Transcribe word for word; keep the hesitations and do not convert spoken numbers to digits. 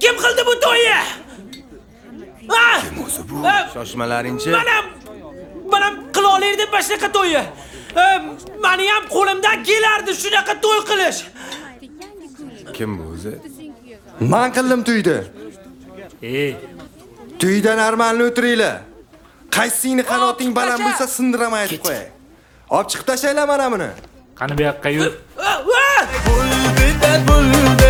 Kim qildi bu to'yni? Kim o'zi bu? Shoshmalaringchi. Mana mana qila olaydi boshqa to'yni. Meni ham qo'limdan kelardi shunaqa to'y qilish. Kim bu o'zi? Men qildim to'yni. Ey, To'ydan armanli o'tiringlar. Qaysingni qanoting baland bo'lsa sindiraman aytib qo'yay. Olib chiqib tashlaylar mana buni. Qani bu yoqqa yur. bulbul